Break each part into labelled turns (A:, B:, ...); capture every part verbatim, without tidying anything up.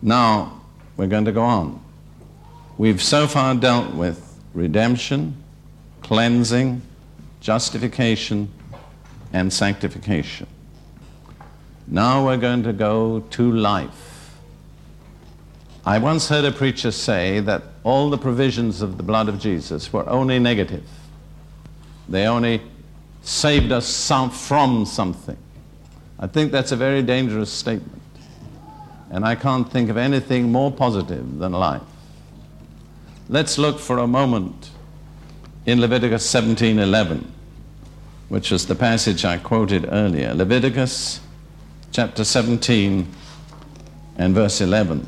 A: Now, we're going to go on. We've so far dealt with redemption, cleansing, justification, and sanctification. Now we're going to go to life. I once heard a preacher say that all the provisions of the blood of Jesus were only negative. They only saved us some, from something. I think that's a very dangerous statement. And I can't think of anything more positive than life. Let's look for a moment in Leviticus seventeen eleven, which was the passage I quoted earlier. Leviticus chapter seventeen and verse eleven.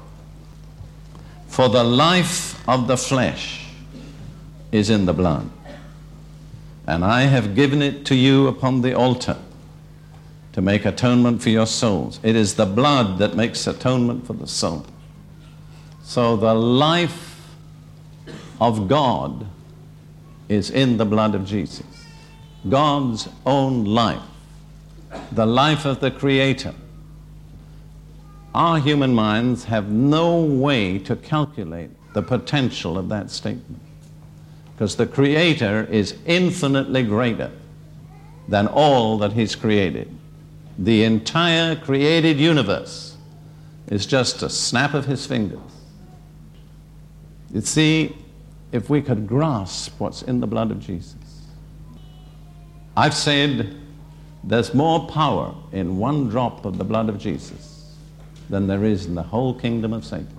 A: For the life of the flesh is in the blood, and I have given it to you upon the altar to make atonement for your souls. It is the blood that makes atonement for the soul. So the life of God is in the blood of Jesus. God's own life, the life of the Creator. Our human minds have no way to calculate the potential of that statement, because the Creator is infinitely greater than all that He's created. The entire created universe is just a snap of His fingers. You see, if we could grasp what's in the blood of Jesus. I've said there's more power in one drop of the blood of Jesus than there is in the whole kingdom of Satan.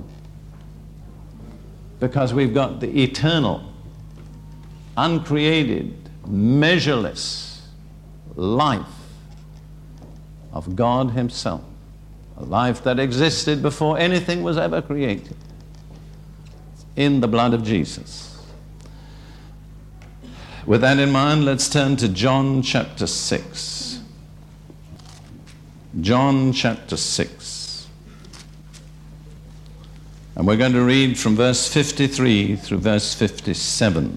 A: Because we've got the eternal, uncreated, measureless life of God Himself, a life that existed before anything was ever created, in the blood of Jesus. With that in mind, let's turn to John chapter six. John chapter six. And we're going to read from verse fifty-three through verse fifty-seven.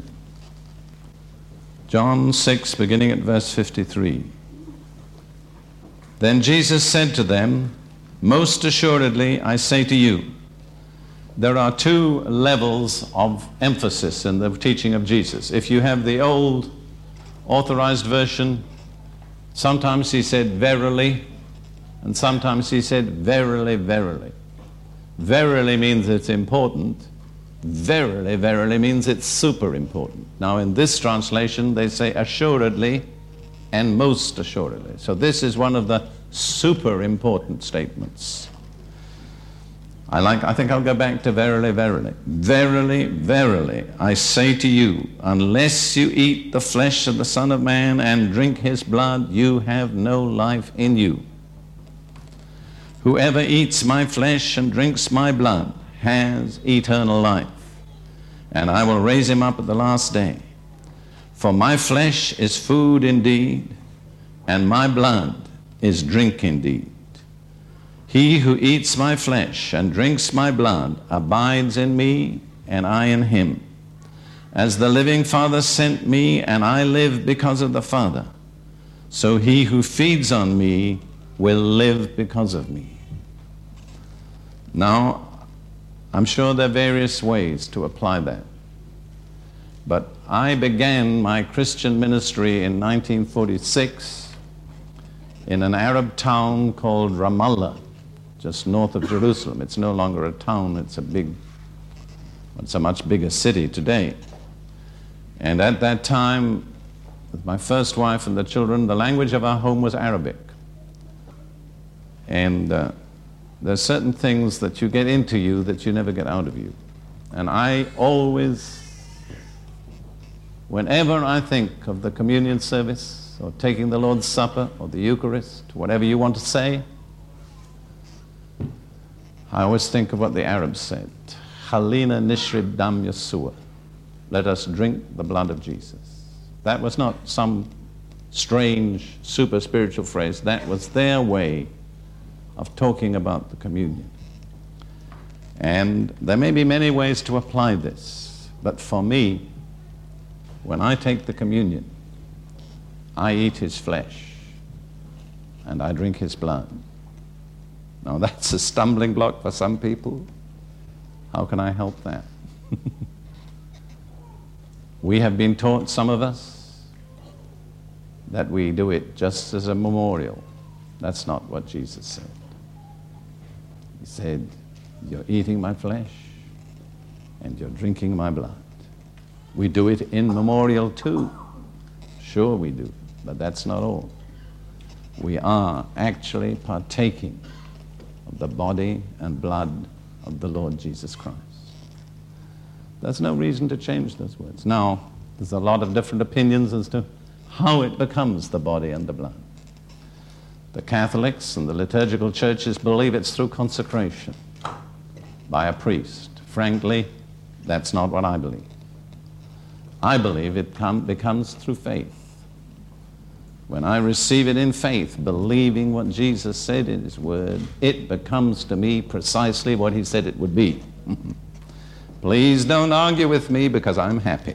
A: John six, beginning at verse fifty-three. Then Jesus said to them, most assuredly I say to you, there are two levels of emphasis in the teaching of Jesus. If you have the old authorized version, sometimes He said verily, and sometimes He said verily, verily. Verily means it's important. Verily, verily means it's super important. Now in this translation they say assuredly and most assuredly. So this is one of the super important statements. I like, I think I'll go back to verily, verily. Verily, verily, I say to you, unless you eat the flesh of the Son of Man and drink His blood, you have no life in you. Whoever eats my flesh and drinks my blood has eternal life, and I will raise him up at the last day. For my flesh is food indeed, and my blood is drink indeed. He who eats my flesh and drinks my blood abides in me, and I in him. As the living Father sent me, and I live because of the Father, so he who feeds on me will live because of me. Now, I'm sure there are various ways to apply that. But I began my Christian ministry in nineteen forty-six in an Arab town called Ramallah, just north of Jerusalem. It's no longer a town, it's a big, it's a much bigger city today. And at that time, with my first wife and the children, the language of our home was Arabic. And uh, there's certain things that you get into you that you never get out of you. And I always, whenever I think of the communion service, or taking the Lord's Supper, or the Eucharist, whatever you want to say, I always think of what the Arabs said. Khalina nishrib dam Yeshua. Let us drink the blood of Jesus. That was not some strange, super spiritual phrase. That was their way of talking about the communion. And there may be many ways to apply this, but for me, when I take the communion, I eat His flesh and I drink His blood. Now that's a stumbling block for some people. How can I help that? We have been taught, some of us, that we do it just as a memorial. That's not what Jesus said. He said, you're eating my flesh and you're drinking my blood. We do it in memorial too. Sure we do, but that's not all. We are actually partaking of the body and blood of the Lord Jesus Christ. There's no reason to change those words. Now, there's a lot of different opinions as to how it becomes the body and the blood. The Catholics and the liturgical churches believe it's through consecration by a priest. Frankly, that's not what I believe. I believe it come, becomes through faith. When I receive it in faith, believing what Jesus said in his word, it becomes to me precisely what he said it would be. Please don't argue with me because I'm happy.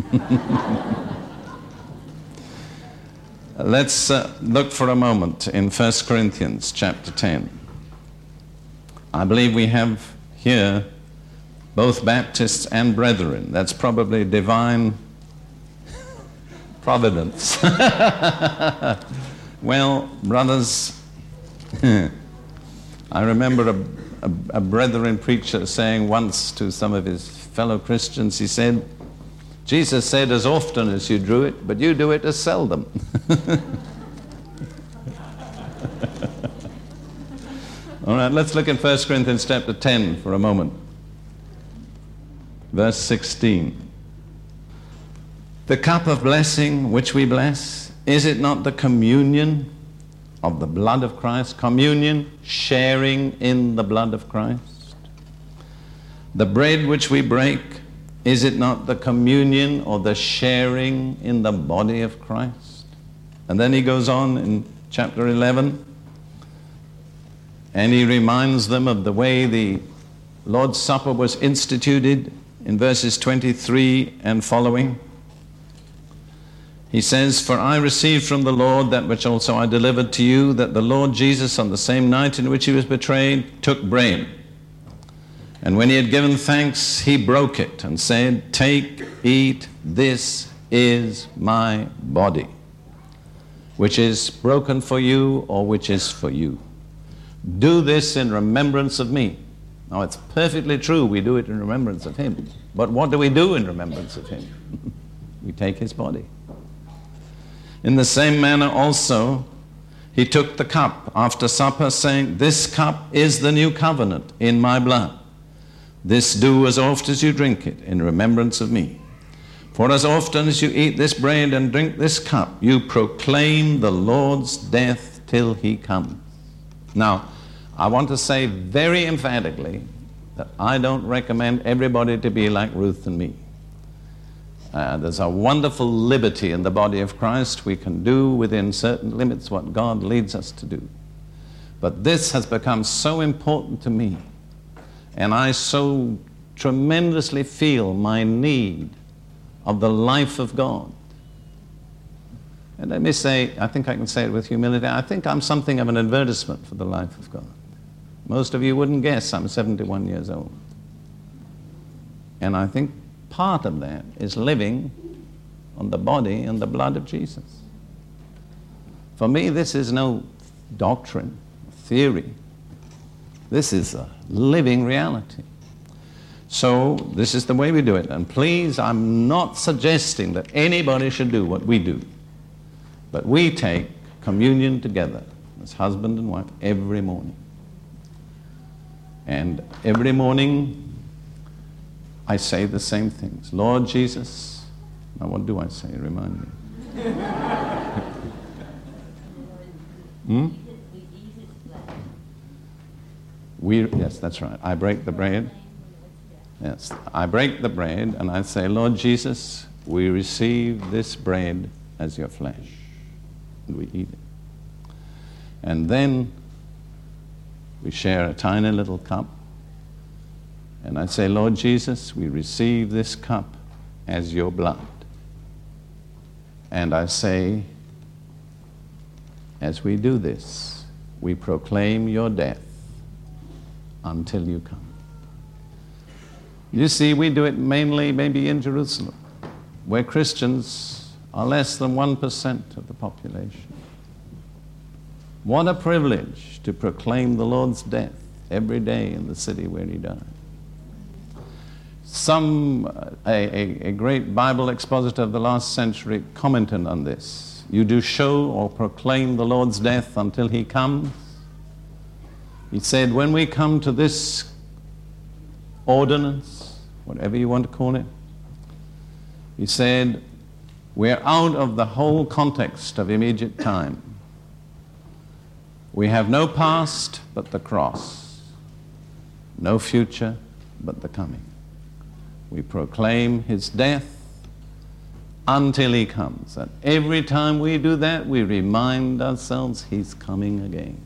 A: Let's uh, look for a moment in First Corinthians chapter ten. I believe we have here both Baptists and brethren. That's probably divine providence. Well, brothers, I remember a, a, a brethren preacher saying once to some of his fellow Christians, he said, Jesus said as often as you drew it, but you do it as seldom. All right, let's look in First Corinthians chapter ten for a moment. Verse sixteen. The cup of blessing which we bless, is it not the communion of the blood of Christ? Communion, sharing in the blood of Christ. The bread which we break, is it not the communion or the sharing in the body of Christ? And then he goes on in chapter eleven, and he reminds them of the way the Lord's Supper was instituted in verses twenty-three and following. He says, for I received from the Lord that which also I delivered to you, that the Lord Jesus, on the same night in which he was betrayed, took bread. And when he had given thanks, he broke it and said, take, eat, this is my body, which is broken for you, or which is for you. Do this in remembrance of me. Now, it's perfectly true we do it in remembrance of him. But what do we do in remembrance of him? We take his body. In the same manner also, he took the cup after supper, saying, this cup is the new covenant in my blood. This do as oft as you drink it in remembrance of me. For as often as you eat this bread and drink this cup, you proclaim the Lord's death till he comes. Now, I want to say very emphatically that I don't recommend everybody to be like Ruth and me. Uh, there's a wonderful liberty in the body of Christ. We can do within certain limits what God leads us to do. But this has become so important to me, and I so tremendously feel my need of the life of God. And let me say, I think I can say it with humility, I think I'm something of an advertisement for the life of God. Most of you wouldn't guess I'm seventy-one years old. And I think part of that is living on the body and the blood of Jesus. For me, this is no doctrine, theory. This is a living reality. So this is the way we do it. And please, I'm not suggesting that anybody should do what we do. But we take communion together as husband and wife every morning. And every morning I say the same things. Lord Jesus, now what do I say? Remind me. hmm? We, yes, that's right. I break the bread. Yes, I break the bread and I say, Lord Jesus, we receive this bread as your flesh. And we eat it. And then we share a tiny little cup. And I say, Lord Jesus, we receive this cup as your blood. And I say, as we do this, we proclaim your death until you come. You see, we do it mainly maybe in Jerusalem, where Christians are less than one percent of the population. What a privilege to proclaim the Lord's death every day in the city where he died. Some, a, a, a great Bible expositor of the last century commented on this. You do show or proclaim the Lord's death until he comes. He said, when we come to this ordinance, whatever you want to call it, he said, we're out of the whole context of immediate time. We have no past but the cross, no future but the coming. We proclaim his death until he comes. And every time we do that, we remind ourselves he's coming again.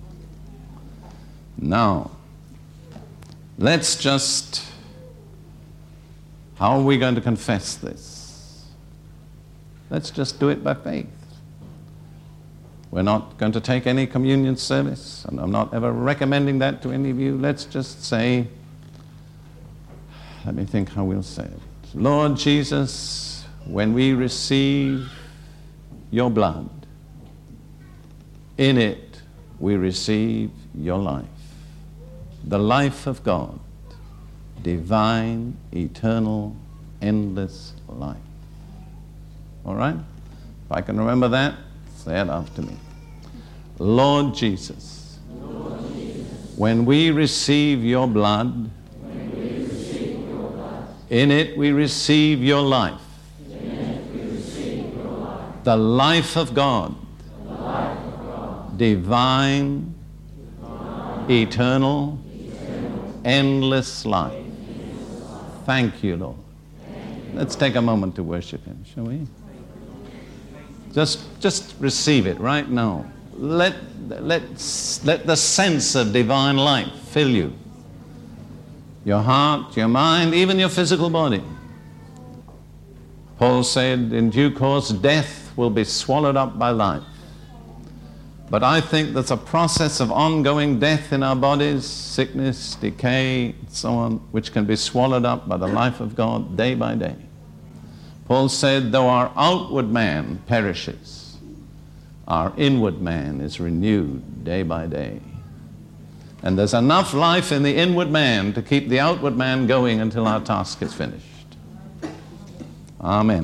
A: Now, let's just, how are we going to confess this? Let's just do it by faith. We're not going to take any communion service, and I'm not ever recommending that to any of you. Let's just say, let me think how we'll say it. Lord Jesus, when we receive your blood, in it we receive your life, the life of God, divine, eternal, endless life. All right? If I can remember that, say it after me. Lord Jesus,
B: Lord Jesus,
A: when we receive your blood,
B: when we receive your blood,
A: in it we receive your life,
B: in it we receive your life,
A: the life of God,
B: the life of God,
A: divine,
B: divine,
A: eternal,
B: eternal,
A: endless life.
B: endless life.
A: Thank you, Lord.
B: Thank you.
A: Let's take a moment to worship him, shall we? Just, just receive it right now. Let, let, let the sense of divine life fill you. Your heart, your mind, even your physical body. Paul said, in due course, death will be swallowed up by life. But I think there's a process of ongoing death in our bodies, sickness, decay, and so on, which can be swallowed up by the life of God day by day. Paul said, though our outward man perishes, our inward man is renewed day by day. And there's enough life in the inward man to keep the outward man going until our task is finished. Amen.